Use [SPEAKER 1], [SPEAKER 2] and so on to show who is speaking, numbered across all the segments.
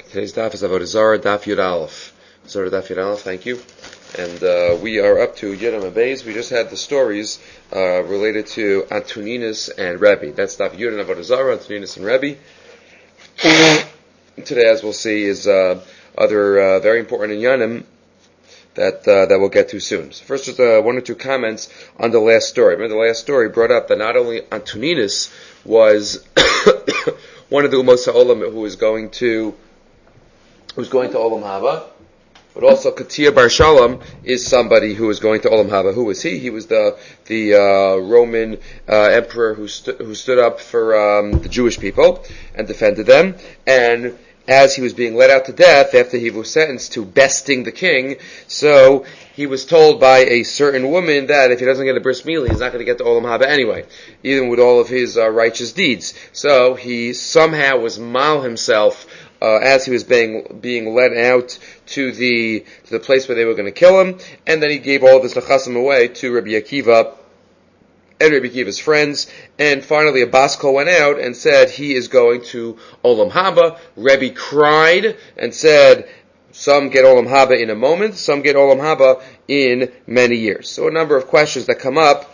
[SPEAKER 1] Today's daf is Avodah Zarah, Daf Yud Aleph. Zarah Daf Yud Aleph, thank you. And we are up to Yud Abayz. We just had the stories related to Antoninus and Rebbe. That's Daf Yud and Avodah Zarah, Antoninus and Rebbe. Today, as we'll see, is other very important inyanim that we'll get to soon. So first, just one or two comments on the last story. Remember, the last story brought up that not only Antoninus was one of the Umos HaOlam who was going to Olam Haba, but also Katia Bar Shalom is somebody who was going to Olam Haba. Who was he? He was the Roman emperor who stood up for the Jewish people and defended them. And as he was being led out to death after he was sentenced to besting the king, so he was told by a certain woman that if he doesn't get a bris milah, he's not going to get to Olam Haba anyway, even with all of his righteous deeds. So he somehow was mal himself as he was being led out to the place where they were going to kill him, and then he gave all of his nechasim away to Rabbi Akiva and Rabbi Akiva's friends, and finally a Baskol went out and said he is going to Olam Haba. Rebbe cried and said, some get Olam Haba in a moment, some get Olam Haba in many years. So a number of questions that come up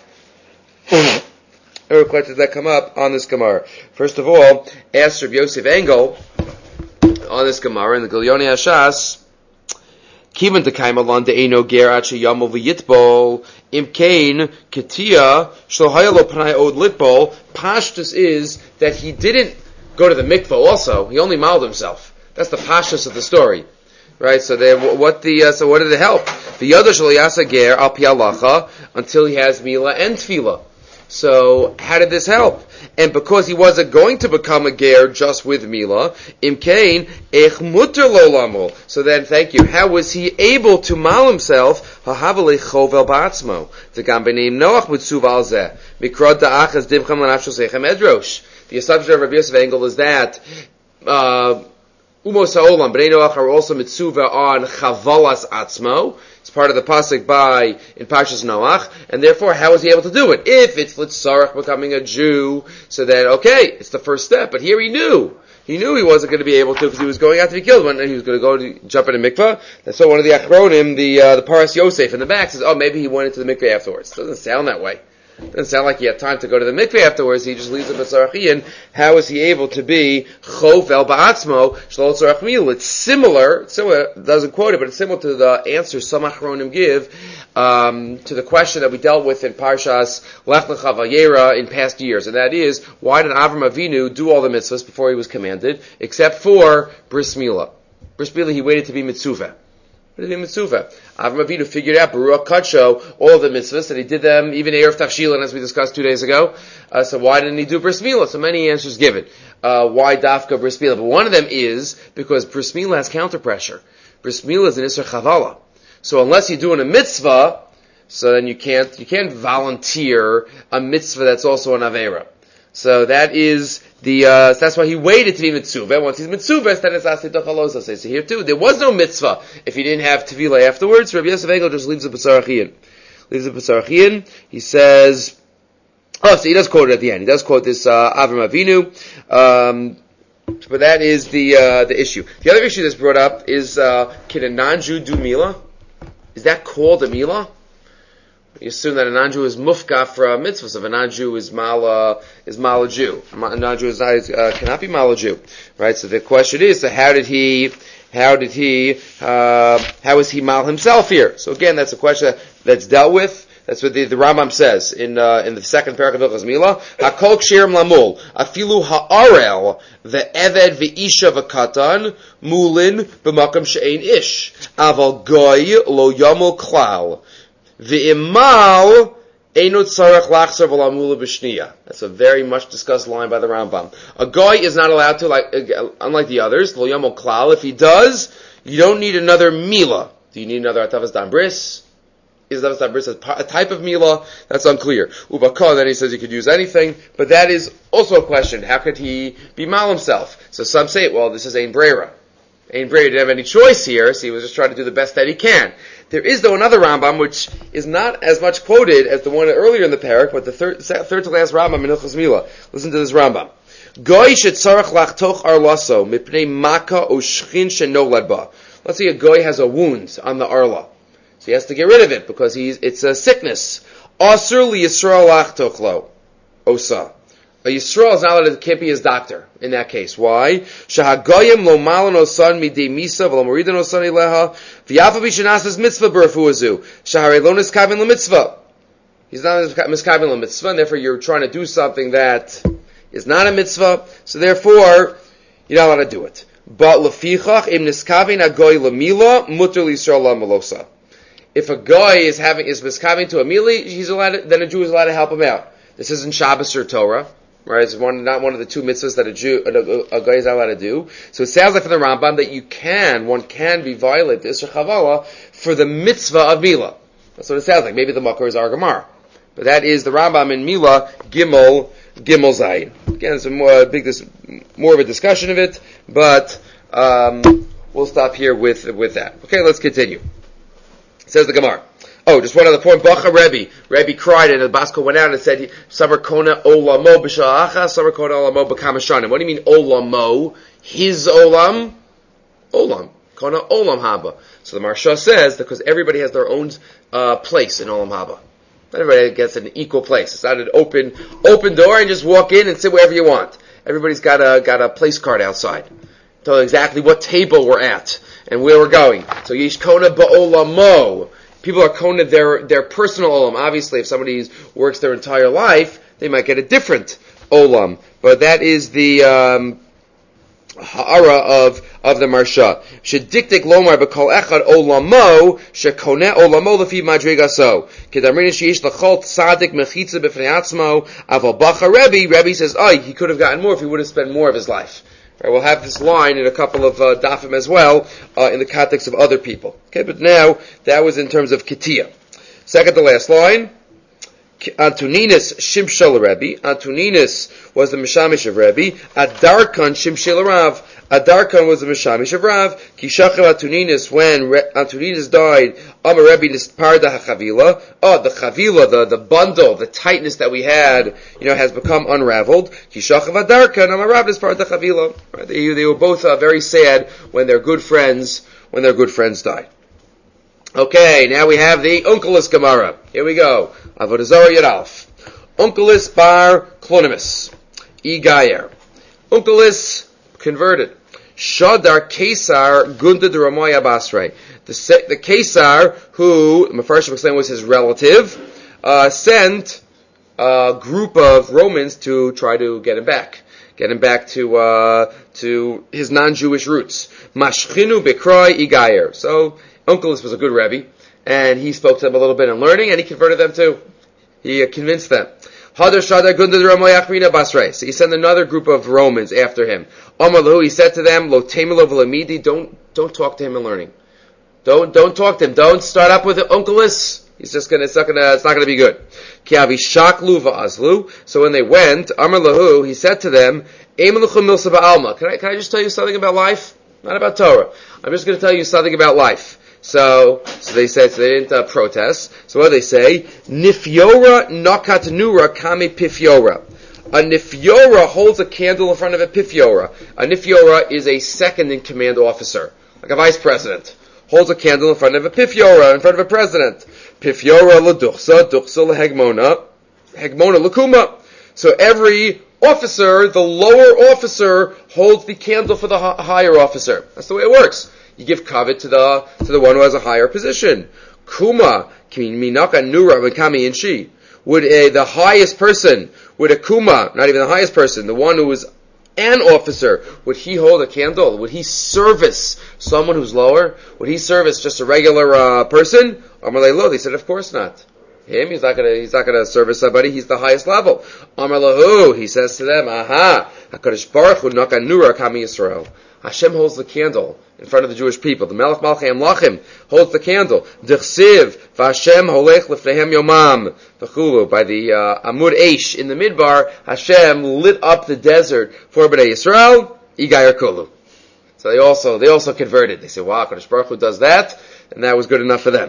[SPEAKER 1] on this Gemara. First of all, asked Rabbi Yosef Engel on this Gemara in the Gilyoni Hashas, Kivan Tekaim Alon De'eno Ger Ache Yamol V'Yitbol Imkain Ketia Shlo Hayalo Pnai Od Litbol. Pashtus is that he didn't go to the mikvah also. He only maled himself. That's the pashtus of the story, right? So what did it help? The Yoda Shlo Yasa Ger Al Pi Halacha until he has Mila and Tefillah. So how did this help? And because he wasn't going to become a ger just with Mila, imkain ech muter lo lamol. So then, thank you. How was he able to mal himself? Hahavale chovel ba'atzmo. Tegam b'neim Noach mitzuv al zeh. Mikrot da'achas dimcham l'nafshos echem edrosh. The assumption of Rabbi Yosef Engel is that Umos ha'olam, b'nei Noach are also mitzuva on chavalas atzmo. It's part of the pasuk in Parshas Noach, and therefore, how was he able to do it? If it's Litzarach becoming a Jew, so then, okay, it's the first step, but here he knew he wasn't going to be able to because he was going out to be killed when he was going to go to jump in a mikvah. That's why one of the Achronim, the Paras Yosef in the back says, oh, maybe he went into the mikvah afterwards. It doesn't sound that way. It doesn't sound like he had time to go to the mikveh afterwards. He just leaves the B'tzarachian. How is he able to be chof el ba'atzmo shlol tzarach mil? It's similar, doesn't quote it, but it's similar to the answer some Achronim give to the question that we dealt with in Parshas Lech Lecha Vayera in past years, and that is, why did Avram Avinu do all the mitzvahs before he was commanded, except for bris milah? Bris milah he waited to be mitzuvah. What did he mitzvah? Avram Avinu figured out Baruch Kadsho, all the mitzvahs, and he did them even Erev Tafshilin, as we discussed 2 days ago. So why didn't he do bris milah? So many answers given. Why dafka bris milah? But one of them is because bris milah has counter pressure. Bris milah is an isser chavala. So unless you're doing a mitzvah, so then you can't volunteer a mitzvah that's also an avera. So that is that's why he waited to be mitzvah. Once he's mitzvah, then it's asid dochalosa. So here too, there was no mitzvah if he didn't have tevilah afterwards. Rabbi Yosef Engel just leaves the B'tzarachian. He says, so he does quote it at the end. He does quote this Avram Avinu, but that is the issue. The other issue that's brought up is can a non-Jew do milah? Is that called a milah? You assume that a non-Jew is mufka for a mitzvah. So if a non-Jew is mal a Jew, a non-Jew cannot be mal a Jew, right? So the question is, so how is he mal himself here? So again, that's a question that's dealt with. That's what the Rambam says in the second parak of Hilchos Milah. Hakol kshirim lamul afilu ha'arel ve'eved ve'isha v'katan mulin b'makam she'ein ish aval goy lo yamul klal. V'imal einot tzarech lachzor v'lamula b'shniya. That's a very much discussed line by the Rambam. A goy is not allowed to, unlike the others, lo yamol klal. If he does, you don't need another milah. Do you need another atavas dam bris? Is atavas dam bris a type of milah? That's unclear. Ubakon, then he says he could use anything, but that is also a question. How could he be mal himself? So some say, well, this is ein breira. Ein breira didn't have any choice here, so he was just trying to do the best that he can. There is, though, another Rambam, which is not as much quoted as the one earlier in the parak, but the third to last Rambam in Hilchos Milah. Listen to this Rambam. Goy shetzarach lachtoch arlaso mipnei maka o shchin shenolad ba. Let's say a goy has a wound on the arla, so he has to get rid of it because it's a sickness. Asur li Yisrael lachtoch lo osa. A Yisrael is not allowed, can't be his doctor in that case. Why? Shahagoyim lo malan osan midei misa v'lo moridan osan ileha v'yafa b'shenasas mitzvah b'refuazu shaharei lo niskavin l'mitzvah. He's not miskavin l'mitzvah, and therefore you're trying to do something that is not a mitzvah, so therefore you're not allowed to do it. But lefichach im niskavin agoy l'mila muter l'Yisrael l'melosa. If a guy is miskavin to a mili, then a Jew is allowed to help him out. This isn't Shabbos or Torah. Right, it's not one of the two mitzvahs that a guy is allowed to do. So it sounds like from the Rambam that one can be violent the Isra Chavala for the mitzvah of Mila. That's what it sounds like. Maybe the Makar is Argamar. But that is the Rambam in Mila, Gimel Zayin. Again, it's more of a discussion of it, but we'll stop here with that. Okay, let's continue. Says the Gemara. Oh, just one other point. Bacha Rebbe. Rebbe cried and the Basko went out and said, Savar Kona Olamo B'Sha'acha, Savar Kona Olamo B'Kamashanim. What do you mean Olamo? His Olam? Olam. Kona Olam Haba. So the Marsha says, because everybody has their own place in Olam Haba. Not everybody gets an equal place. It's not an open door and just walk in and sit wherever you want. Everybody's got a place card outside. Tell exactly what table we're at and where we're going. So Yish Kona Ba'Olamo. People are koned their personal olam. Obviously, if somebody works their entire life, they might get a different olam. But that is the ha'ara of the Marsha. Shediktik lomar b'kol echad olamo shekoneh olamo lefi madrigaso. Kedamrin sheish lachol tzadik mechitza b'fnei atzmo aval bacha Rebbe says, he could have gotten more if he would have spent more of his life. Right, we'll have this line in a couple of dafim as well, in the context of other people. Okay, but now, that was in terms of Ketiyah. Second to last line, Antoninus Shimshel Rebbe. Antoninus was the Mishamish of Rebbe. Adarkan Shimshel Rav. Adarkan was the Mishamish of Rav. Kishachav Antoninus, when Antoninus died, Amar Rebbe Nisparda HaChavila. The Chavila, the bundle, the tightness that we had, has become unraveled. Kishachav Adarkan, Amar Rav Nisparda HaChavila. Right, they were both very sad when their good friends died. Okay, now we have the Unkelis Gemara. Here we go. Avodah Zarah Yud Aleph. Unkelis bar Klonimus. Igayer. Unkelis converted. Shadar Kesar Gunda de Ramoya Basrei. The Kesar, who, Mefarshim explained was his relative, sent a group of Romans to try to get him back. Get him back to his non-Jewish roots. Mashchinu Bekroi Igayer. So, Unkelis was a good Rebbe, and he spoke to them a little bit in learning, and he converted them too. He convinced them. So he sent another group of Romans after him. He said to them, don't talk to him in learning. Don't talk to him. Don't start up with Unkelis. It's not gonna be good. So when they went, he said to them, can I just tell you something about life? Not about Torah. I'm just going to tell you something about life. So they said, so they didn't protest. So what do they say? Nifyora nakat nura kame pifyora. A nifyora holds a candle in front of a pifyora. A nifyora is a second in command officer, like a vice president. Holds a candle in front of a pifyora, in front of a president. Pifyora leduchsa, duchsa lehegmona, hegmona lekuma. So every officer, the lower officer, holds the candle for the higher officer. That's the way it works. You give kavod to the one who has a higher position. Kuma, minaka nura v'kami inshi. Would the highest person, would a kuma, not even the highest person, the one who is an officer, would he hold a candle? Would he service someone who's lower? Would he service just a regular person? Amar lo, they said, of course not. He's not gonna service somebody. He's the highest level. Amar lahu, he says to them, HaKadosh Baruch Hu naka nura kami Yisrael. Hashem holds the candle in front of the Jewish people. The Melech Malchei Amlachim holds the candle. D'chsiv v'Hashem holech lefnehem yomam v'chulu. By the Amud Eish in the Midbar, Hashem lit up the desert for Bnei Yisrael. Igayer kolu. So they also converted. They said, "Wow, Kadosh Baruch Hu does that," and that was good enough for them.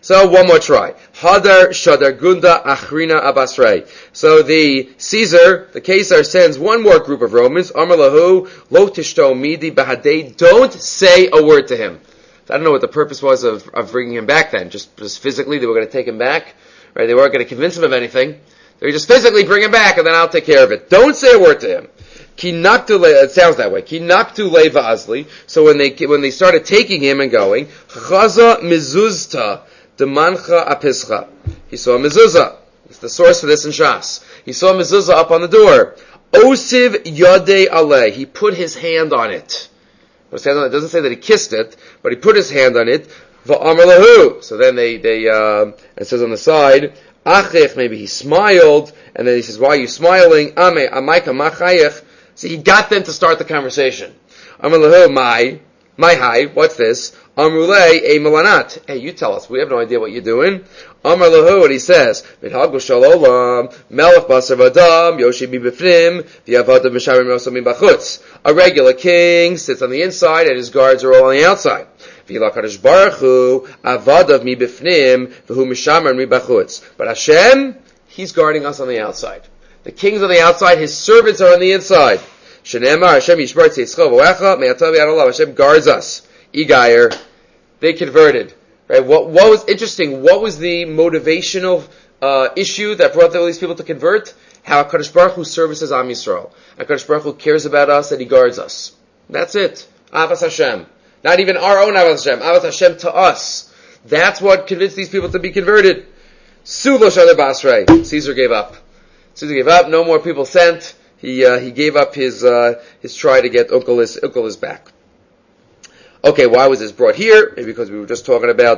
[SPEAKER 1] So one more try. Hadar Shadar Gunda Achrina Abasrei. So the Caesar sends one more group of Romans. Amar lahu lo tishto midi bahadei. Don't say a word to him. I don't know what the purpose was of bringing him back then. Just physically, they were going to take him back. Right? They weren't going to convince him of anything. They would just physically bring him back, and then I'll take care of it. Don't say a word to him. It sounds that way. Kinaktu leva azli. So when they started taking him and going, chaza mizuzta demancha apischa. He saw a mezuzah. It's the source for this in Shas. He saw a mezuzah up on the door. Osiv yadei aleh. He put his hand on it. It doesn't say that he kissed it, but he put his hand on it. Va'amar lahu. So then it says on the side, achich, maybe he smiled, and then he says, why are you smiling? Ame, amaika machayich. So he got them to start the conversation. Amar lahu, my hi, what's this? Amrulei, a melanat. Hey, you tell us, we have no idea what you're doing. Amar lahu, what he says, Midhagu shalolam, melech basar vadam, yoshi bibifnim, v'yavadim v'shamim yosamim bachutz. A regular king sits on the inside, and his guards are all on the outside. V'ilakadosh baruch hu, avadav mi bifnim, v'hu mishamar mi bachutz. But Hashem, He's guarding us on the outside. The king's on the outside, his servants are on the inside. Shenemar, Hashem yishbar tzeitzcho v'oecha, me'atav yadolav, Hashem guards us. Igayer, they converted. Right? What was interesting? What was the motivational issue that brought all these people to convert? How HaKadosh Baruch Hu services Am Yisrael. HaKadosh Baruch Hu cares about us and He guards us. That's it. Avas Hashem. Not even our own Avas Hashem. Avas Hashem to us. That's what convinced these people to be converted. Sulo Shadar Basrei. Caesar gave up. No more people sent. He gave up his try to get Uncle back. Okay, why was this brought here? Maybe because we were just talking about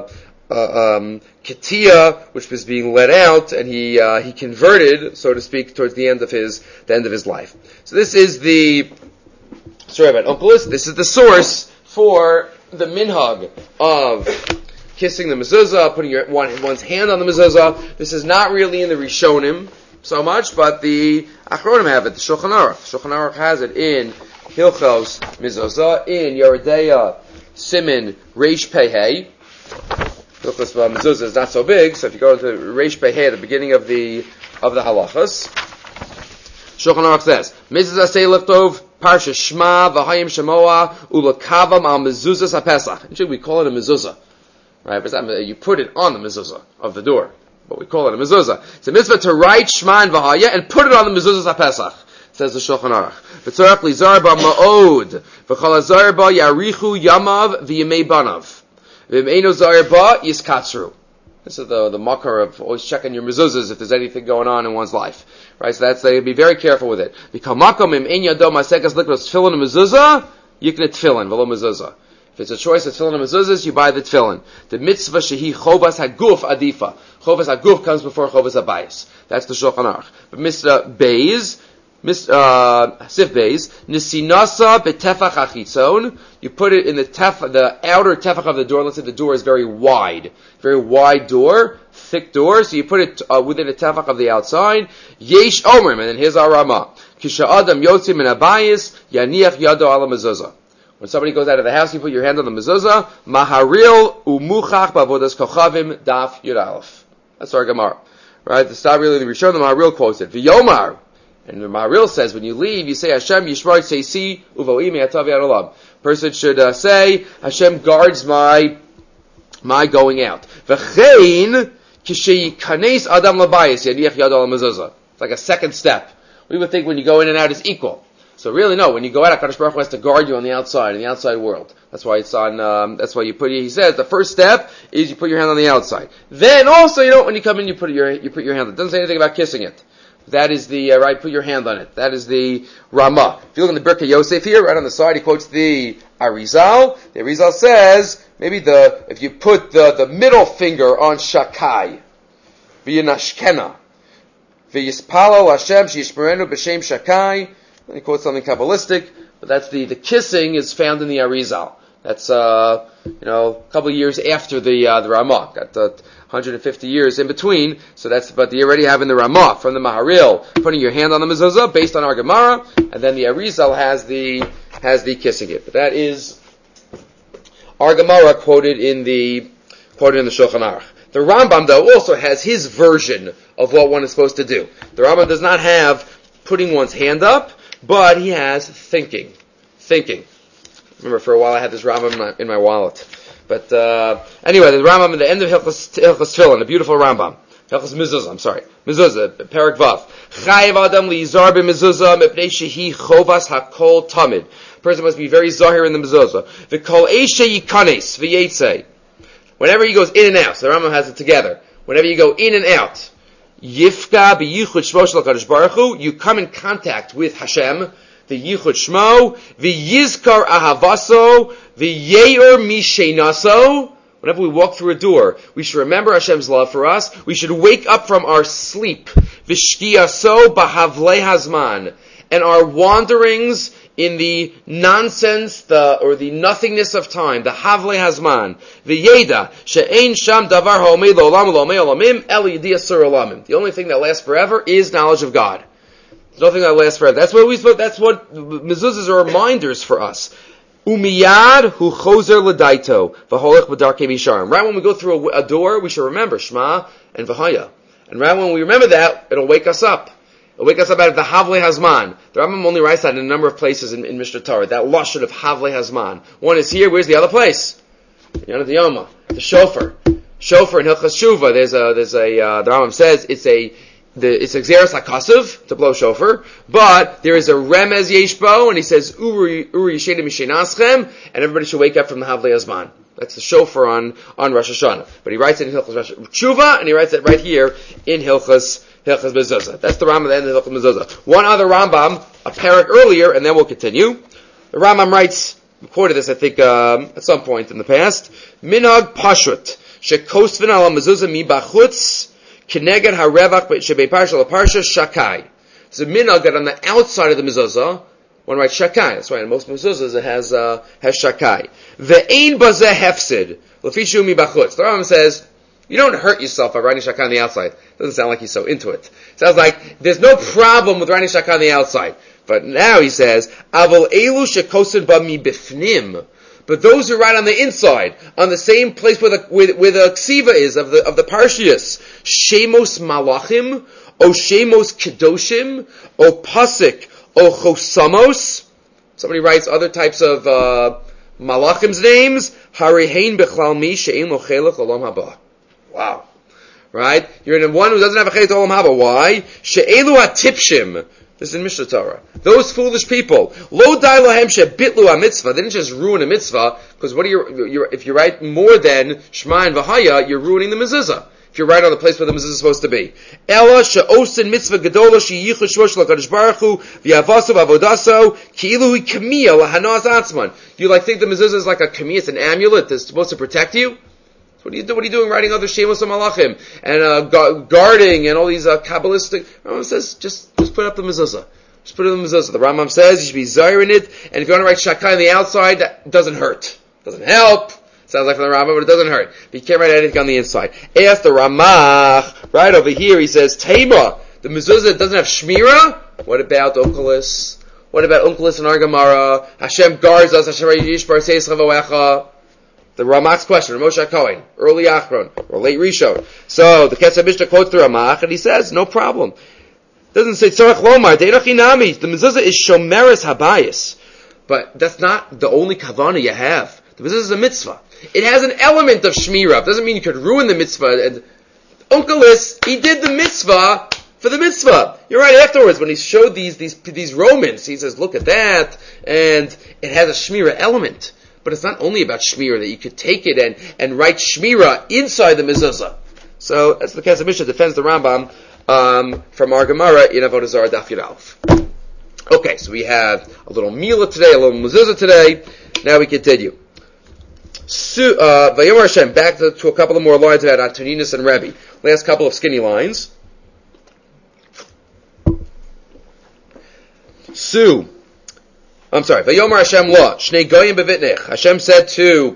[SPEAKER 1] Ketia, which was being let out, and he converted, so to speak, towards the end of his life. So this is the story about Unkelos. This is the source for the minhag of kissing the mezuzah, putting one's hand on the mezuzah. This is not really in the Rishonim so much, but the Achronim have it. The Shulchan Aruch has it in Hilchos Mezuzah, in Yeridea Simin Reish Pei Hey. Hilchos Mezuzah is not so big, so if you go to Reish Pei Hey at the beginning of the halachas, Shulchan Aruch says, Mezuzah Sei Liftov Parsha Shma V'Hayim Shemoa Ulakavam Al Mezuzah HaPesach. Actually, we call it a mezuzah, right? But you put it on the mezuzah of the door, but we call it a mezuzah. It's a mitzvah to write Shma and V'Haya and put it on the mezuzah HaPesach. Says the Shulchan Aruch. V'tzorach lizar ba ma'od, v'chol hazar ba yarichu yamav v'yemei banav, v'yemeinu zar ba yiskatzru. This is the makar of always checking your mezuzahs if there's anything going on in one's life, right? So they be very careful with it. V'kal makom im ein yado masekas likros tefillin and mezuzah, yikne tefillin v'lo mezuzah. If it's a choice of tefillin and mezuzahs, you buy the tefillin. The mitzvah shehi chovas haguf adifa. Chovas haguf comes before chovas habayis. That's the Shulchan Aruch. But Mr. Beis, Sif Beis, Nisinasa betefach achitzon. You put it in the outer tefach of the door. Let's say the door is very wide door, thick door. So you put it within the tefach of the outside. Yesh Omer, and then here's our Ramah. Kisha Adam yotzim min habayis yaniach yado ala mezuzah. When somebody goes out of the house, you put your hand on the mezuzah. Maharil umuchach bavodas kochavim daf yud aleph. That's our Gemara, right? It's not really the Rishon. The Maharil quotes it. V'yomar. And the Maharil says, when you leave, you say, Hashem yishmar tzeisi uvo'i me'atav yad olam. Person should say, Hashem guards my going out. V'chein kishe yikanes adam labayis yaniach yad olam mezuzah. It's like a second step. We would think when you go in and out is equal. So really, no. When you go out, HaKadosh Baruch Hu has to guard you on the outside, in the outside world. That's why it's on. That's why he says the first step is you put your hand on the outside. Then also, when you come in, you put your hand. It doesn't say anything about kissing it. That is the right. Put your hand on it. That is the Ramah. If you look in the Birkei Yosef here, right on the side, he quotes the Arizal. The Arizal says maybe if you put the middle finger on Shakai, v'yinashkena, v'yispalo Hashem sheyishmerenu b'shem Shakai. He quotes something Kabbalistic, but that's the kissing is found in the Arizal. That's a couple of years after the Ramah. Got 150 years in between. So but you already have in the Ramah from the Maharil putting your hand on the mezuzah based on our Gemara, and then the Arizal has the kissing it. But that is our Gemara quoted in the quoted in the Shulchan Aruch. The Rambam, though, also has his version of what one is supposed to do. The Rambam does not have putting one's hand up, but he has thinking. Remember, for a while I had this Rambam in my wallet. But anyway, the Rambam at the end of Hilchos Tefillin, a beautiful Rambam. Hilchos Mezuzah, Mezuzah, Perek Vav. Chayev Adam liyizar b'mezuzah mepnei shehi chovas hakol tamid. A person must be very zahir in the mezuzah. V'kol eishe yikanes v'yetzei. Whenever he goes in and out, so the Rambam has it together. Whenever you go in and out, Yifka b'yichud shmo shel HaKadosh Baruch Hu, you come in contact with Hashem, the Yichud Shmo, v'yizkar ahavaso, v'yeir mishenaso. Whenever we walk through a door, we should remember Hashem's love for us. We should wake up from our sleep, v'shkiyaso b'havlei hazman, and our wanderings in the nonsense, the nothingness of time, the havlei hazman, v'yeda she'ein sham davar ha'omei lo'olam u'lo'omei olamim el yidiyah sur olamim. The only thing that lasts forever is knowledge of God. There's nothing that lasts forever. That's what mezuzahs are reminders for us. Umiyad hu chozer l'daito v'holech b'darkei misharim. Right when we go through a door, we should remember Shema and V'haya. And right when we remember that, it'll wake us up. It'll wake us up out of the Havlei Hazman. The Rambam only writes that in a number of places in Mishnah Torah. That lashon of Havlei Hazman. One is here. Where's the other place? Yana Diyama, the shofar. Shofar in Hilchos Shuvah. The Rambam says it's Xeris HaKasuv, to blow shofar, but there is a Remez Yeshbo, and he says, Uri Yishena Mishenaschem, and everybody should wake up from the Havlei Hazman. That's the shofar on Rosh Hashanah. But he writes it in Hilchos Rosh Tshuva, and he writes it right here in Hilchos Mezuzah. That's the Rambam at the end of Hilchos Mezuzah. One other Rambam, a parak earlier, and then we'll continue. The Rambam writes, we quoted this, I think, at some point in the past, Minhag Pashut, Shekosvin ala Mezuzah mi bachutz, Keneged harevach shebei parsha laparsha shakai. It's a minhag that on the outside of the mezuzah, one writes shakai. That's why in most mezuzahs it has shakai. Ve'ein bazeh hefsid lefishu mi bachutz. The Rambam says you don't hurt yourself by writing shakai on the outside. Doesn't sound like he's so into it. Sounds like there's no problem with writing shakai on the outside. But now he says avol elu shekosin ba mi bifnim. But those who write on the inside, on the same place where the ksiva is of the parshias, shemos malachim, o shemos kedoshim, o pasik, o chosamos. Somebody writes other types of malachim's names. Harihein bechlal mi she'en lo chelach olam haba. Wow, right? You're in one who doesn't have a chelach olam haba. Why? She'elu atipshim. This is in Mishnah Torah. Those foolish people, lo dai lahem shebitlu a mitzvah. They didn't just ruin a mitzvah, because if you write more than Shema and V'haya, you're ruining the mezuzah. If you write on the place where the mezuzah is supposed to be. Ela she'osin mitzvah gedola she'yichu shvosh l'kadosh baruch hu v'yavasu v'avodaso ki'ilu hi kamiya lahanas atzman. You think the mezuzah is like a kamiya, it's an amulet that's supposed to protect you? What are you doing writing other Shemos Malachim and guarding and all these Kabbalistic? Rambam says, just put up the mezuzah. Just put it in the mezuzah. The Rambam says you should be zahir in it, and if you want to write shakai on the outside, that doesn't hurt. Doesn't help. Sounds like from the Rambam, but it doesn't hurt. But you can't write anything on the inside. Ask the Ramach, right over here, he says, Tema, the mezuzah doesn't have shmira? What about Onkelos? What about Onkelos and Argamara? Hashem guards us, Hashem yishbar seis chavoecha. The Ramach's question, Moshe Cohen, early Achron, or late Rishon. So, the Ketzer Mishnah quotes the Ramach, and he says, no problem. Doesn't say, Tzorach Lomar, Deirach Inami. The mezuzah is Shomeres Habayis. But that's not the only kavanah you have. The mezuzah is a mitzvah. It has an element of shmira. It doesn't mean you could ruin the mitzvah. And Onkelos, he did the mitzvah for the mitzvah. You're right, afterwards, when he showed these Romans, he says, look at that, and it has a shmira element. But it's not only about shmira, that you could take it and write shmira inside the mezuzah. So that's the Ketzer Mishnah defends the Rambam from our Gemara in Avodah Zarah Daf Yud Aleph. Okay, so we have a little Mila today, a little mezuzah today. Now we continue. Vayomer Hashem, back to a couple of more lines about Antoninus and Rebbe. Last couple of skinny lines. Vayomer Hashem la Shnei Goyim bevitnech. Hashem said to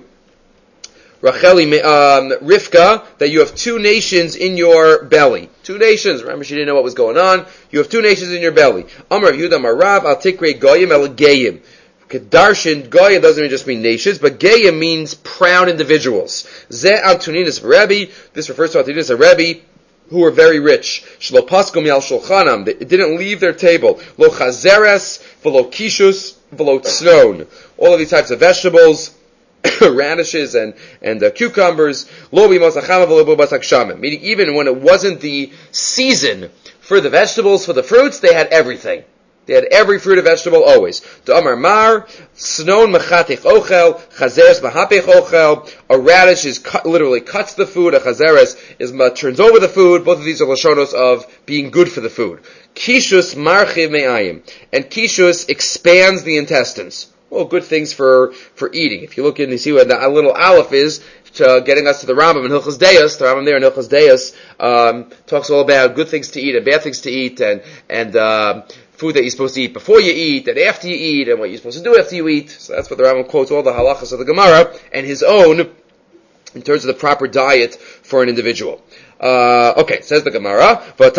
[SPEAKER 1] Rivka that you have two nations in your belly. Two nations. Remember, she didn't know what was going on. You have two nations in your belly. Amar Yehuda Marav al Tikrei Goyim el Geyim. Kedarshin, Goya doesn't just mean nations, but Geya means proud individuals. Ze Antoninis Rebbe, this refers to Antoninis Rebbe, who were very rich. Shlo paskom yal shulchanam, they didn't leave their table. Lo chazeres, velo kishus, velo tznon. All of these types of vegetables, radishes and cucumbers. Lo bimos achama velo bimos akshamim. Meaning even when it wasn't the season for the vegetables, for the fruits, they had everything. They had every fruit and vegetable always. D'amar mar, snon mechatich ochel, chazeres mahapech ochel. A radish literally cuts the food. A chazeres turns over the food. Both of these are lashonos of being good for the food. Kishus marchiv me'ayim. And kishus expands the intestines. Well, good things for eating. If you look in, you see what the little aleph is, getting us to the Rambam in Hilchos Deos. The Rambam there in Hilchos Deos talks all about good things to eat and bad things to eat, and food that you're supposed to eat before you eat and after you eat, and what you're supposed to do after you eat. So that's what the Rambam quotes all the halachas of the Gemara and his own in terms of the proper diet for an individual. Okay, says the Gemara, what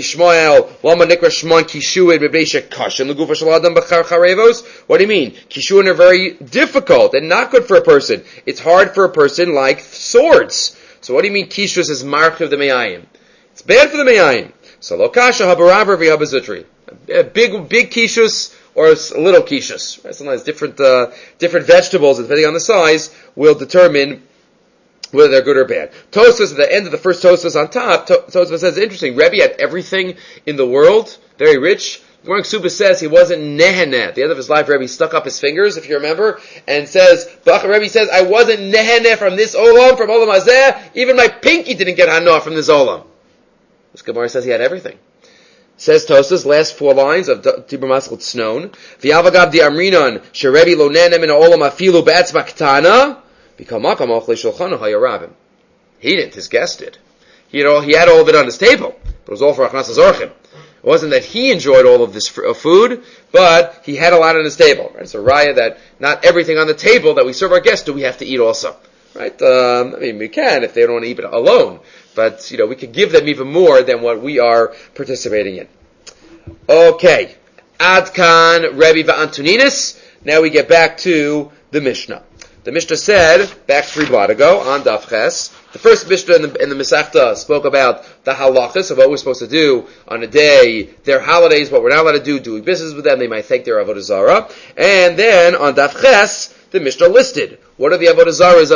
[SPEAKER 1] do you mean? Kishuin are very difficult and not good for a person. It's hard for a person like swords. So what do you mean Kishus is marchiv the me'ayim? It's bad for the me'ayim. So lokasha habaraver v'habazutri. Big kishus or a little kishus. Right? Sometimes different vegetables, depending on the size, will determine whether they're good or bad. Tosfos, at the end of the first Tosfos on top, Tosfos says, interesting, Rebbe had everything in the world, very rich. Gemara Ksuba says he wasn't neheneh. At the end of his life, Rebbe stuck up his fingers, if you remember, and says, Rebbe says, I wasn't neheneh from this olam, from olam hazeh, even my pinky didn't get hanoah from this olam. This Gemara says he had everything. Says Tosfos, last 4 lines of Tibur Maskal Tznon, V'yavagab di amrinon, she'Rebbe lo neheneh min ha'olam afilu be'etzma ktana, he didn't, his guest did. He had all of it on his table. It was all for Achnas HaZorchim. It wasn't that he enjoyed all of this food, but he had a lot on his table. Right? It's a raya that not everything on the table that we serve our guests do we have to eat also. Right? We can if they don't want to eat it alone. But, we could give them even more than what we are participating in. Okay. Adkan Rebbe V'Antoninis. Now we get back to the Mishnah. The Mishnah said, back 3 blot ago, on Daf Ches, the first Mishnah in the Masechta spoke about the halachas of what we're supposed to do on a day, their holidays, what we're not allowed to do, doing business with them, they might thank their Avodah Zarah. And then, on Daf Ches, the Mishnah listed, what are the Avodah Zarahs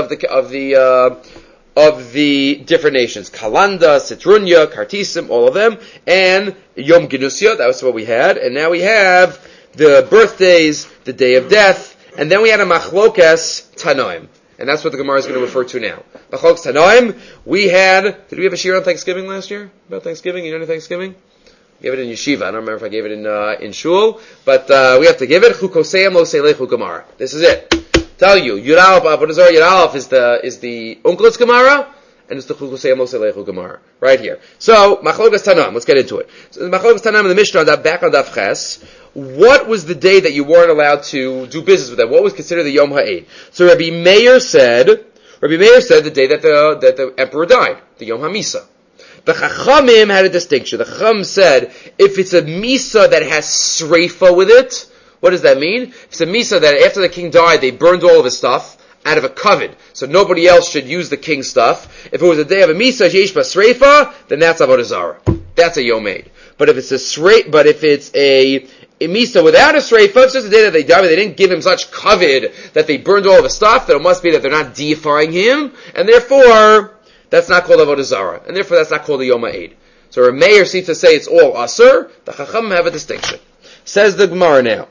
[SPEAKER 1] of the different nations? Kalanda, Sitrunya, Kartisim, all of them, and Yom Genusya, that was what we had, and now we have the birthdays, the day of death, and then we had a Machlokas Tanoim. And that's what the Gemara is going to refer to now. Machlokas Tanoim, did we have a shir on Thanksgiving last year? About Thanksgiving? You know any Thanksgiving? We gave it in Yeshiva. I don't remember if I gave it in Shul. But we have to give it. Chukoseim lo seilechu Gemara. This is it. Tell you, Yud Aleph, Avodah Zarah Yud Aleph is the Unkel's Gemara, and it's the Chukoseim lo seilechu Gemara. Right here. So, Machlokas Tanoim, let's get into it. So, the Machlokas Tanoim in the Mishnah, back on Daf Ches, what was the day that you weren't allowed to do business with them? What was considered the Yom Ha'ed? So Rabbi Meir said the day that the emperor died, the Yom HaMisa. The Chachamim had a distinction. The Chacham said, if it's a Misa that has Sreifa with it, what does that mean? If it's a Misa that after the king died, they burned all of his stuff out of a covet, so nobody else should use the king's stuff. If it was a day of a Misa, Yesh Basreifa, then that's Avodah Zarah. That's a Yom Ha'ed. But if it's a Misa without a Sreifa, it's just a day that they died, but they didn't give him such covet that they burned all of his stuff, then it must be that they're not deifying him, and therefore, that's not called Avodah Zarah, and therefore that's not called a Yom Ha'ed. So a Meir seems to say it's all Asur, the Chacham have a distinction. Says the Gemara now.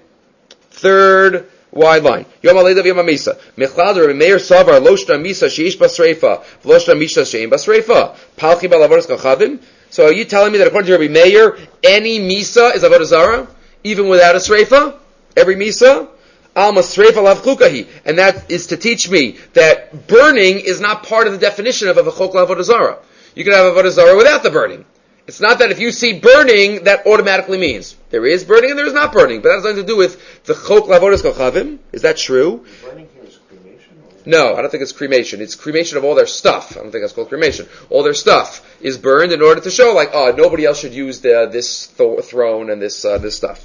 [SPEAKER 1] 3rd wide line. Yom HaLeida v'Yom HaMisa. Mechlad Rabbi Meir Savar, Lo Shna Misa sheish basreifa, V'lo Shna Misa shein basreifa. Palchi b'lavodas kachavim. So are you telling me that according to Rabbi Meir, any Misa is Avodah Zarah? Even without a Sreifa? Every Misa? Alma Sreifa lav chukahi. And that is to teach me that burning is not part of the definition of a chok Avodah Zarah. You can have Avodah Zarah without the burning. It's not that if you see burning, that automatically means there is burning and there is not burning. But that has nothing to do with the chok Avodas kachavim. Is that true?
[SPEAKER 2] Burning here is cremation?
[SPEAKER 1] No, I don't think it's cremation. It's cremation of all their stuff. I don't think that's called cremation. All their stuff is burned in order to show, nobody else should use this throne and this stuff.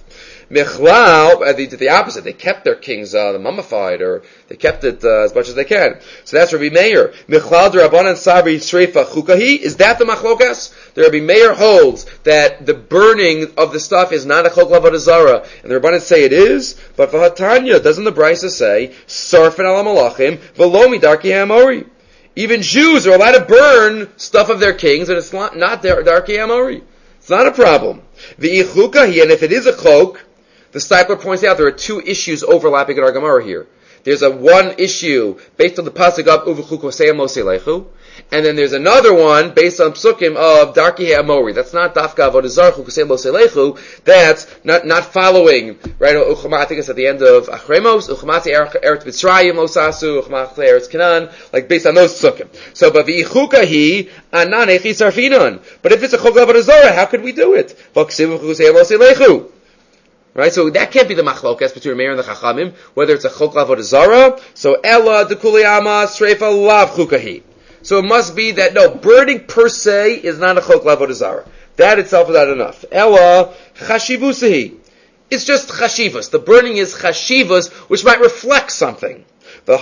[SPEAKER 1] Michlal, they did the opposite. They kept their kings mummified, or they kept it as much as they can. So that's Rabbi Meir. Michlal d'Rabbanan Sabri Sreifa Chukahi. Is that the machlokas? The Rabbi Meir holds that the burning of the stuff is not a chok l'avodah zara, and the Rabbanan say it is. But v'hatanya, doesn't the Brisa say sarfen ala malachim v'lo midarki ha'amori? Even Jews are allowed to burn stuff of their kings, and it's not their darki ha'amori. It's not a problem. V'ichukahi, and if it is a chok, the Stipler points out there are two issues overlapping in our Gemara here. There's a one issue based on the pasuk of uvuchukosei mosei lechu, and then there's another one based on psukim of darki ha'amori. That's not dafka avodah zarah chukosei mosei lechu. That's not following, right? I think it's at the end of Achremos, uchmati eretz Mitzrayim losasu, uchmati eretz Canaan, like based on those psukim. So, but v'ichukahi anan echi sarfinon. But if it's a chok avodah zarah, how could we do it? V'ksiv chukosei mosei lechu. Right, so that can't be the machlokas between Meir and the Chachamim, whether it's a chok avodah zara. So ella dekuliyama sreifa lav chukahi. So it must be that no, burning per se is not a chok avodah zara. That itself is not enough. Ella chashivusahi. It's just chashivus. The burning is chashivus, which might reflect something. But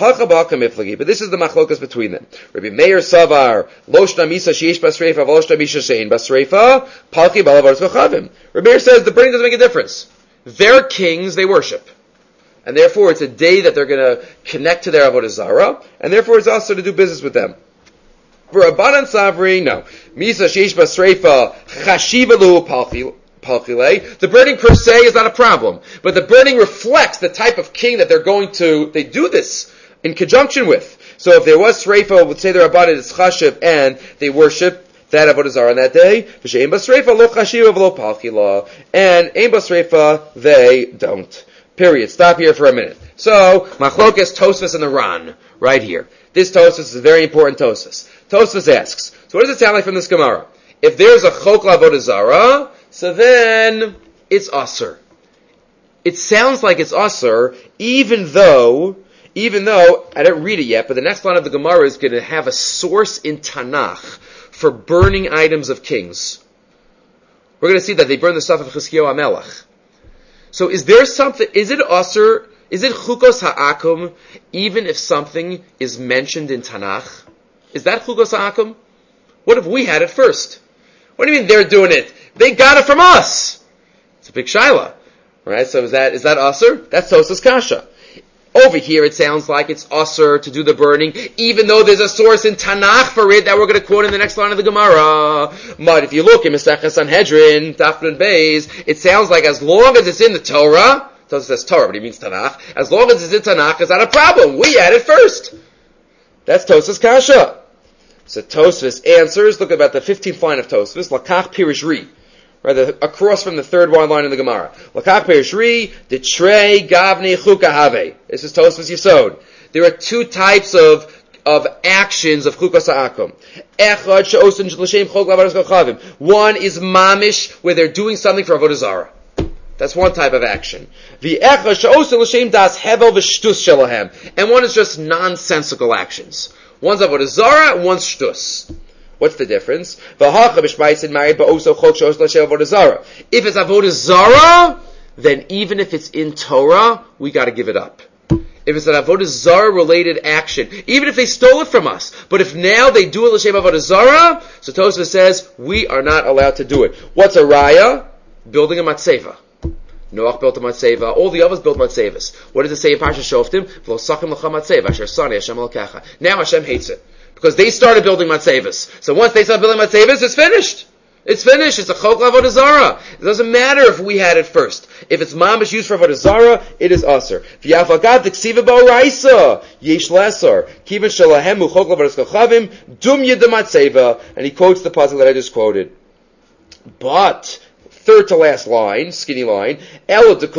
[SPEAKER 1] this is the machlokas between them. Rabbi Meir Savar, Loshna Misa Sheish Basreifa, Loshna Misha Shein Basreifa, Palchi Balavaros Chachavim. Rabbi Meir says the burning doesn't make a difference. Their kings they worship, and therefore it's a day that they're going to connect to their avodah zara, and therefore it's also to do business with them. For Rabbanan Savri, no. Misa Sheish Basreifa Chashivalu Palchile. The burning per se is not a problem, but the burning reflects the type of king that they do this in conjunction with. So if there was Sreifa, would say the Rabbanan is Chashiv, and they worship that avodah zara on that day. V'she'im basreifa lo chashiva v'lo palchila, and ein basreifa they don't. Period. Stop here for a minute. So machlokas Tosfos and the Ran right here. This Tosfos is a very important Tosfos. Tosfos asks, so what does it sound like from this Gemara? If there's a chok l'avodah zara, so then it's aser. It sounds like it's aser, even though I don't read it yet, but the next line of the Gemara is going to have a source in Tanakh for burning items of kings. We're going to see that they burn the stuff of Chizkiyahu HaMelech. So is there something, is it aser, is it chukos ha'akum, even if something is mentioned in Tanakh? Is that chukos ha'akum? What if we had it first? What do you mean they're doing it? They got it from us! It's a big shaila. Right? So is that aser? That's Tosas Kasha. Over here, it sounds like it's aser to do the burning, even though there's a source in Tanakh for it that we're going to quote in the next line of the Gemara. But if you look in Masechah Sanhedrin, Tafrin Beis, it sounds like as long as it's in the Torah, Tosfos says Torah, but he means Tanakh, as long as it's in Tanakh, it's not a problem. We had it first. That's Tosas Kasha. So Tosfos answers, look about the 15th line of Tosfos, Lakach Pirish Ri. Right, across from the third line in the Gemara. Lakach Perishri, Detrei Gavni Chuka Have. This is Tosfos Yesod. There are two types of actions of Chukos Ha'akum. Echad she'osin l'shem chok l'avodas kochavim. One is mamish, where they're doing something for avodah zara. That's one type of action. The echad she'osin l'shem das hevel v'shtus shelahem. And one is just nonsensical actions. One's avodah zara, and one's shtus. What's the difference? If it's avodah zara, then even if it's in Torah, we got to give it up. If it's an avodah zara related action, even if they stole it from us, but if now they do it l'shem avodah zara, so Tosfos says we are not allowed to do it. What's a raya? Building a matzeva. Noach built a matzeva. All the others built matzevas. What does it say in Parshas Shoftim? Now Hashem hates it. Because they started building matzevas. So once they start building matzevas, it's finished. It's finished. It's a chok l'avodah zara. It doesn't matter if we had it first. If it's mamish used for avodah zara, it is aser. V'yafagad t'ksiva ba'oraisa yesh lesar kiven shalahemu chok l'avodas kochavim dum yid matzeva. And he quotes the pasuk that I just quoted. But third to last line, skinny line, but if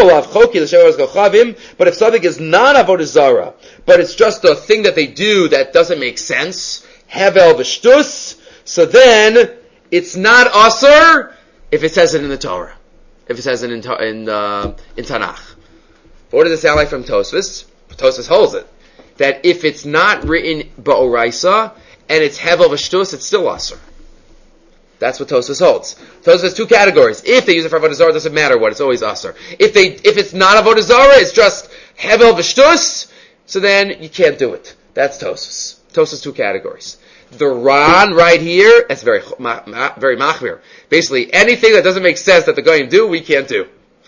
[SPEAKER 1] something is not avodah zara, but it's just a thing that they do that doesn't make sense, hevel v'shtus, so then it's not aser if it says it in the Torah, if it says it in Tanakh. What does it sound like from Tosfos? Tosfos holds it that if it's not written ba'oraisa and it's hevel v'shtus, it's still aser. That's what Tosfos holds. Tosfos has two categories. If they use it for Avodah Zarah, it doesn't matter what, it's always Asar. If it's not Avodah Zarah, it's just Hevel V'shtus, so then you can't do it. That's Tosfos. Tosfos two categories. The Ran right here, that's very machmir. Basically, anything that doesn't make sense that the Goyim do, we can't do.